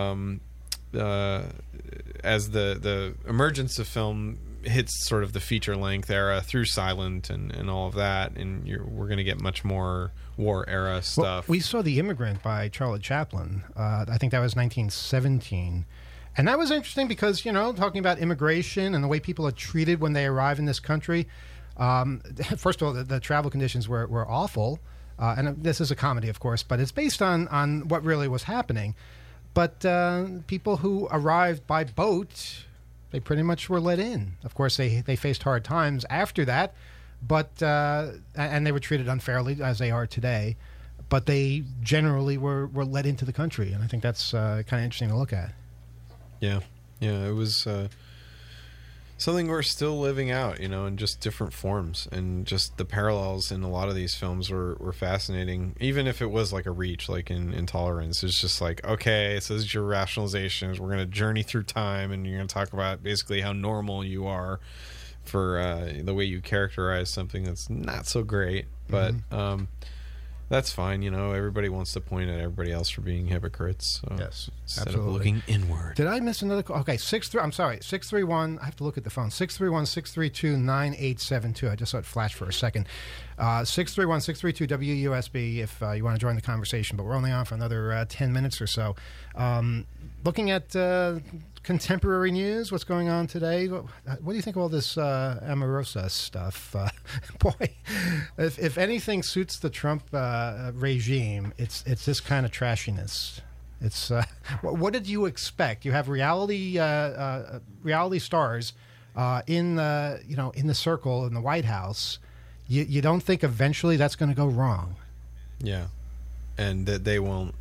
as the emergence of film hits sort of the feature length era through silent and all of that, and we're going to get much more war era stuff. Well, we saw The Immigrant by Charlie Chaplin. I think that was 1917. And that was interesting because, talking about immigration and the way people are treated when they arrive in this country. First of all, the travel conditions were awful. And this is a comedy, of course, but it's based on what really was happening. But people who arrived by boat, they pretty much were let in. Of course, they faced hard times after that, but and they were treated unfairly, as they are today. But they generally were let into the country, and I think that's kind of interesting to look at. Yeah, it was something we're still living out, in just different forms, and just the parallels in a lot of these films were fascinating. Even if it was like a reach, like in Intolerance, it's just like, okay, so this is your rationalizations. We're going to journey through time, and you're going to talk about basically how normal you are for the way you characterize something that's not so great, but. That's fine, everybody wants to point at everybody else for being hypocrites. So yes, instead absolutely. of looking inward. Did I miss another call? Okay, 631, I have to look at the phone. 631-632-9872. I just saw it flash for a second. 631-632-WUSB if you want to join the conversation, but we're only on for another 10 minutes or so. Looking at contemporary news, what's going on today? What do you think of all this Omarosa stuff? Boy, if anything suits the Trump regime, it's this kind of trashiness. It's what did you expect? You have reality stars in the circle in the White House. You don't think eventually that's going to go wrong? Yeah, and that they won't,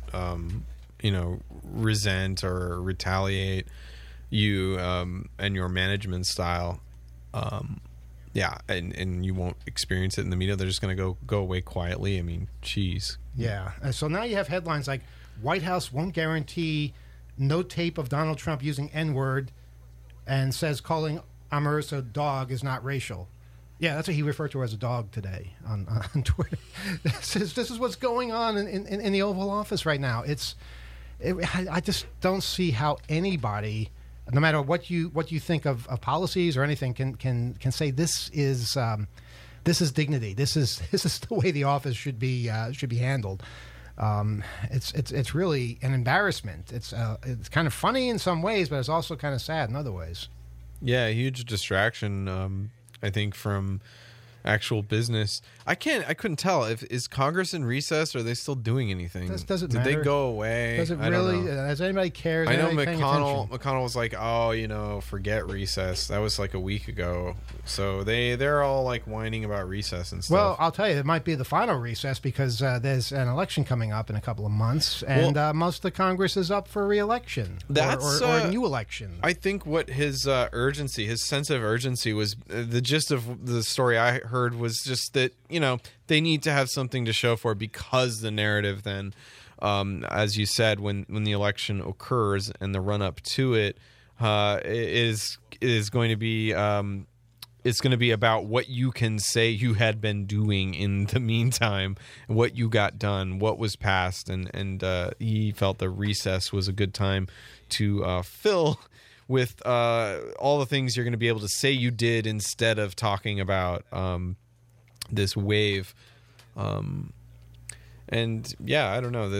resent or retaliate you and your management style. And you won't experience it in the media. They're just going to go away quietly. I mean, geez. Yeah. And so now you have headlines like White House won't guarantee no tape of Donald Trump using N-word, and says calling Omarosa dog is not racial. Yeah, that's what he referred to as a dog today on Twitter. This is what's going on in the Oval Office right now. I just don't see how anybody, no matter what you think of policies or anything, can say this is dignity. This is the way the office should be handled. It's really an embarrassment. It's kind of funny in some ways, but it's also kind of sad in other ways. Yeah, a huge distraction. I think from actual business. I couldn't tell is Congress in recess, or are they still doing anything? Does it Did matter? They go away? Does it really? Does anybody care? I know McConnell was like, forget recess. That was like a week ago. So they're all like whining about recess and stuff. Well, I'll tell you, it might be the final recess because there's an election coming up in a couple of months, and most of the Congress is up for re-election or a new election. I think what his urgency, his sense of urgency was, the gist of the story I heard was just that, they need to have something to show for, because the narrative then, as you said, when the election occurs and the run up to it, is going to be it's going to be about what you can say you had been doing in the meantime, what you got done, what was passed, and he felt the recess was a good time to fill with all the things you're going to be able to say you did instead of talking about this wave. And yeah, I don't know.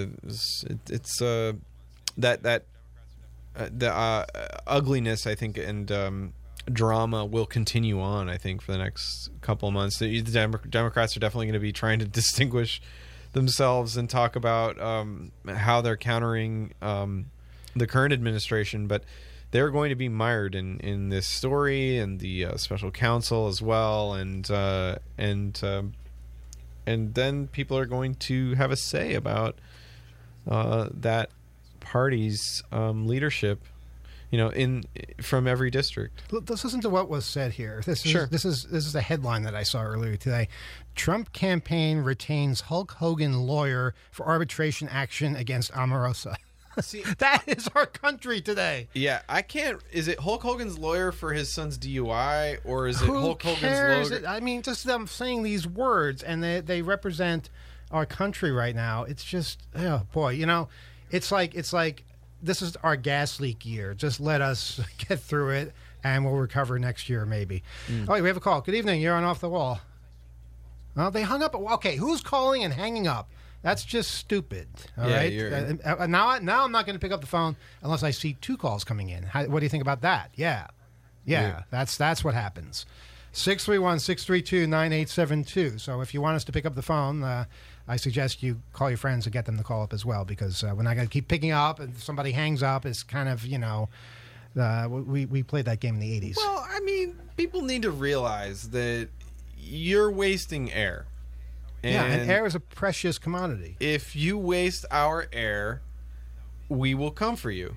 The ugliness, I think, and drama will continue on, I think, for the next couple of months. The Democrats are definitely going to be trying to distinguish themselves and talk about how they're countering the current administration, but they're going to be mired in this story and the special counsel as well, and then people are going to have a say about that party's leadership, from every district. Let's listen to what was said here. This is a headline that I saw earlier today. Trump campaign retains Hulk Hogan lawyer for arbitration action against Omarosa. See, that is our country today. Yeah, I can't. Is it Hulk Hogan's lawyer for his son's DUI, or is it Hulk cares? Hogan's lawyer? I mean, just them saying these words, and they represent our country right now. It's just, oh boy, it's like this is our gas leak year. Just let us get through it, and we'll recover next year maybe. Oh, we have a call. Good evening. You're on Off the Wall. Well, they hung up. Okay, who's calling and hanging up? That's just stupid. All right. Now I'm not going to pick up the phone unless I see two calls coming in. What do you think about that? Yeah. That's what happens. 631-632-9872. So if you want us to pick up the phone, I suggest you call your friends and get them to call up as well, because we're not going to keep picking up, and if somebody hangs up, it's kind of, we played that game in the 80s. Well, I mean, people need to realize that you're wasting air. And air is a precious commodity. If you waste our air, we will come for you.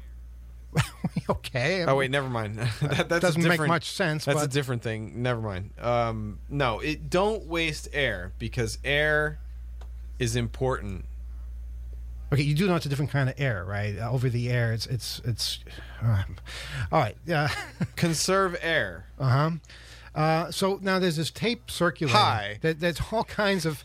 Okay. Oh, wait, never mind. That doesn't make much sense. That's a different thing. Never mind. No, don't waste air, because air is important. Okay, you do know it's a different kind of air, right? Over the air, it's all right. Yeah. Conserve air. So now there's this tape circulating. Hi. There's all kinds of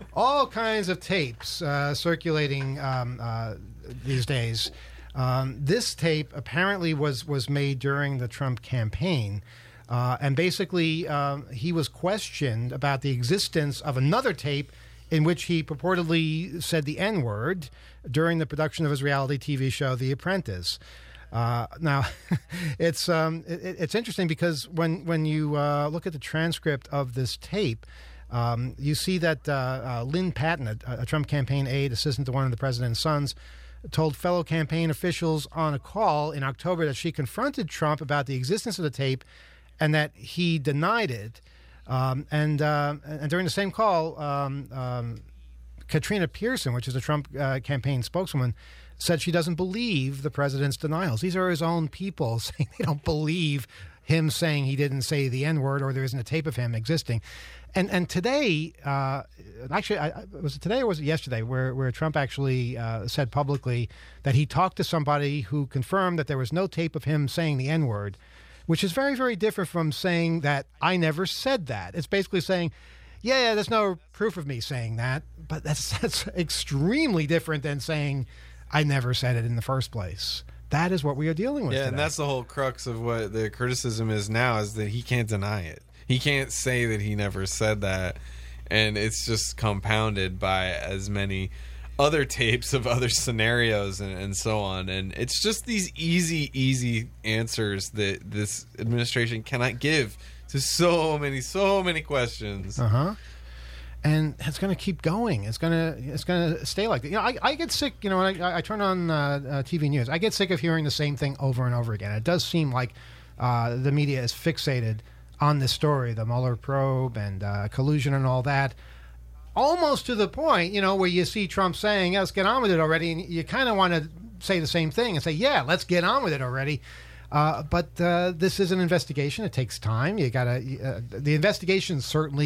tapes circulating these days. This tape apparently was made during the Trump campaign, and basically he was questioned about the existence of another tape in which he purportedly said the N-word during the production of his reality TV show, The Apprentice. Now, it's interesting because when you look at the transcript of this tape, you see that Lynn Patton, a Trump campaign aide, assistant to one of the president's sons, told fellow campaign officials on a call in October that she confronted Trump about the existence of the tape and that he denied it. And during the same call, Katrina Pearson, which is a Trump campaign spokeswoman, said she doesn't believe the president's denials. These are his own people saying they don't believe him saying he didn't say the N-word or there isn't a tape of him existing. And today, actually, was it today or was it yesterday, where Trump actually said publicly that he talked to somebody who confirmed that there was no tape of him saying the N-word, which is very, very different from saying that I never said that. It's basically saying, yeah, there's no proof of me saying that, but that's extremely different than saying I never said it in the first place. That is what we are dealing with today. And that's the whole crux of what the criticism is now, is that he can't deny it. He can't say that he never said that, and it's just compounded by as many other tapes of other scenarios and so on. And it's just these easy answers that this administration cannot give to so many questions. And it's going to keep going. It's going to stay like that. I get sick. When I turn on TV news, I get sick of hearing the same thing over and over again. It does seem like the media is fixated on this story, the Mueller probe and collusion and all that, almost to the point, where you see Trump saying, "Let's get on with it already," and you kind of want to say the same thing and say, "Yeah, let's get on with it already." But this is an investigation. It takes time. You got to. The investigation certainly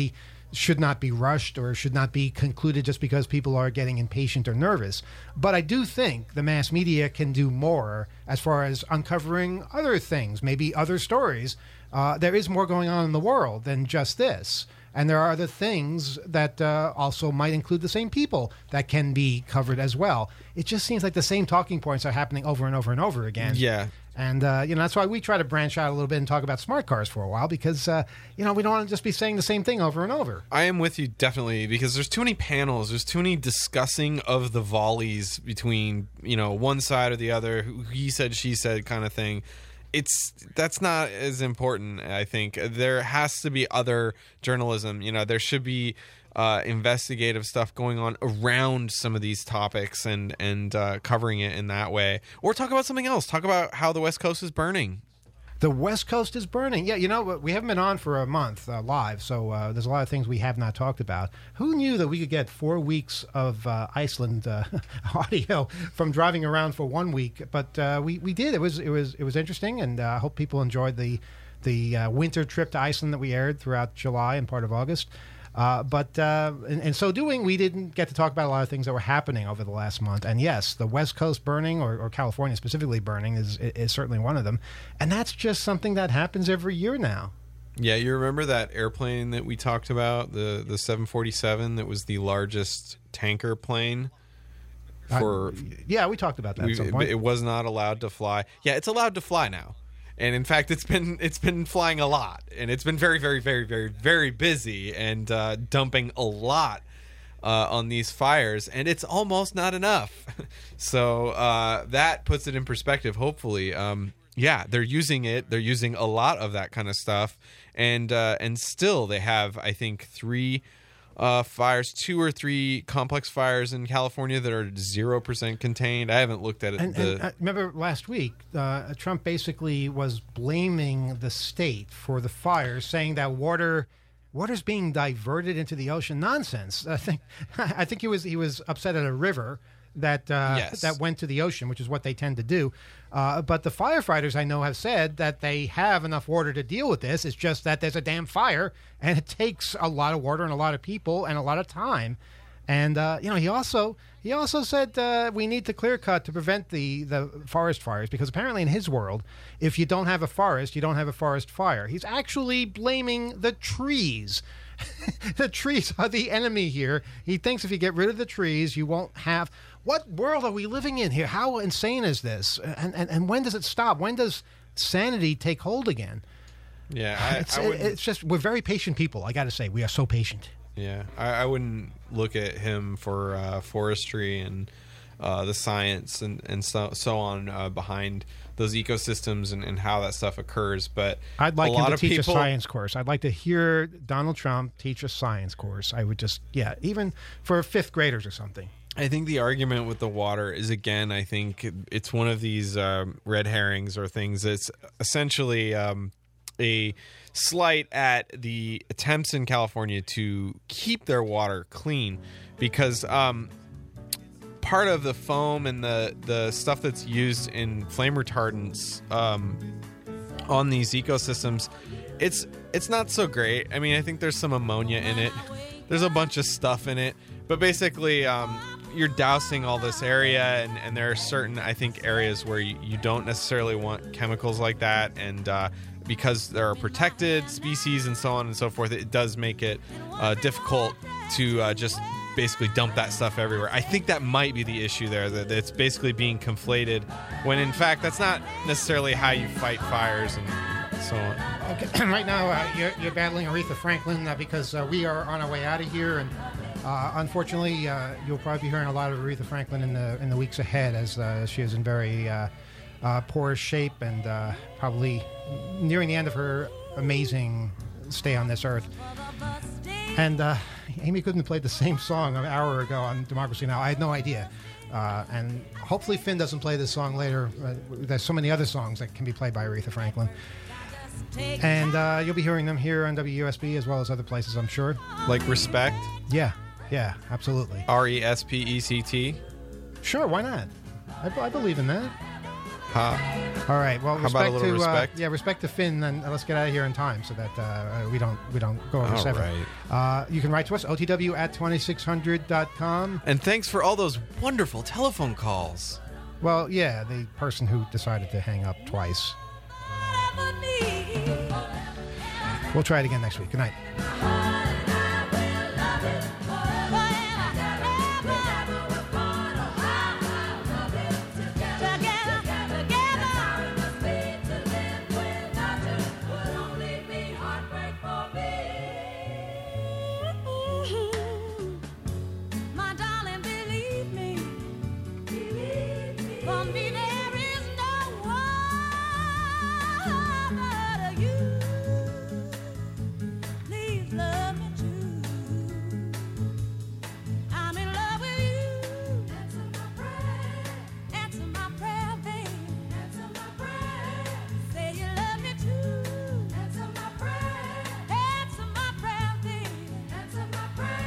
should not be rushed or should not be concluded just because people are getting impatient or nervous. But I do think the mass media can do more as far as uncovering other things, maybe other stories. There is more going on in the world than just this. And there are other things that also might include the same people that can be covered as well. It just seems like the same talking points are happening over and over and over again. Yeah. And, that's why we try to branch out a little bit and talk about smart cars for a while because, we don't want to just be saying the same thing over and over. I am with you, definitely, because there's too many panels. There's too many discussing of the volleys between, one side or the other, he said, she said kind of thing. That's not as important, I think. There has to be other journalism. There should be investigative stuff going on around some of these topics and covering it in that way. Or talk about something else. Talk about how the West Coast is burning. The West Coast is burning. Yeah, we haven't been on for a month live, so there's a lot of things we have not talked about. Who knew that we could get 4 weeks of Iceland audio from driving around for 1 week? But we did. It was interesting, and I hope people enjoyed the winter trip to Iceland that we aired throughout July and part of August. But in so doing, we didn't get to talk about a lot of things that were happening over the last month. And yes, the West Coast burning, or California specifically burning, is certainly one of them. And that's just something that happens every year now. Yeah, you remember that airplane that we talked about, the 747 that was the largest tanker plane? Yeah, we talked about that at some point. It was not allowed to fly. Yeah, it's allowed to fly now. And in fact, it's been flying a lot, and it's been very, very, very, very, very busy and dumping a lot on these fires, and it's almost not enough. So that puts it in perspective. Hopefully, they're using it. They're using a lot of that kind of stuff, and still they have, I think, 3 fires, 2 or 3 complex fires in California that are 0% contained. I haven't looked at it. And I remember last week, Trump basically was blaming the state for the fires, saying that water's being diverted into the ocean. Nonsense. I think he was upset at a river that went to the ocean, which is what they tend to do. But the firefighters I know have said that they have enough water to deal with this. It's just that there's a damn fire, and it takes a lot of water and a lot of people and a lot of time. And he also said we need to clear cut to prevent the forest fires, because apparently in his world, if you don't have a forest, you don't have a forest fire. He's actually blaming the trees. The trees are the enemy here. He thinks if you get rid of the trees, you won't have... What world are we living in here? How insane is this? And when does it stop? When does sanity take hold again? Yeah, it's just, we're very patient people. I got to say, we are so patient. Yeah, I wouldn't look at him for forestry and the science and so on behind those ecosystems and how that stuff occurs. But I'd like him to teach a science course. I'd like to hear Donald Trump teach a science course. I would just, even for 5th graders or something. I think the argument with the water is, again, I think it's one of these red herrings or things that's essentially a slight at the attempts in California to keep their water clean, because part of the foam and the stuff that's used in flame retardants on these ecosystems, it's not so great. I mean, I think there's some ammonia in it. There's a bunch of stuff in it. But basically, you're dousing all this area, and there are certain, I think, areas where you don't necessarily want chemicals like that. And because there are protected species and so on and so forth, it does make it difficult to just basically dump that stuff everywhere. I think that might be the issue there, that it's basically being conflated, when in fact that's not necessarily how you fight fires and so on. Okay. Right now you're battling Aretha Franklin because we are on our way out of here, and unfortunately you'll probably be hearing a lot of Aretha Franklin in the weeks ahead, as she is in very poor shape and probably nearing the end of her amazing stay on this earth. And Amy couldn't have played the same song an hour ago on Democracy Now! I had no idea. And hopefully Finn doesn't play this song later. There's so many other songs that can be played by Aretha Franklin. And you'll be hearing them here on WUSB as well as other places, I'm sure. Like Respect? Yeah, absolutely. RESPECT? Sure, why not? I believe in that. All right. Well, How about a respect little to respect? respect to Finn, and let's get out of here in time so that we don't go over All 7. You can write to us otw@2600.com. And thanks for all those wonderful telephone calls. Well, yeah, the person who decided to hang up twice. We'll try it again next week. Good night. My darling, believe me. For me, there is no one but you. Please love me too. I'm in love with you. Answer my prayer. Answer my prayer, baby. Answer my prayer. Say you love me too. Answer my prayer. Answer my prayer, baby. Answer my prayer.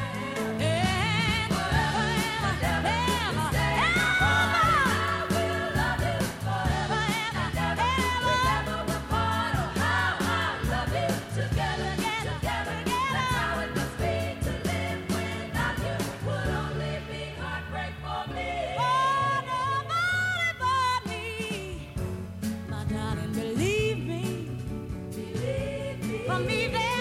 For me,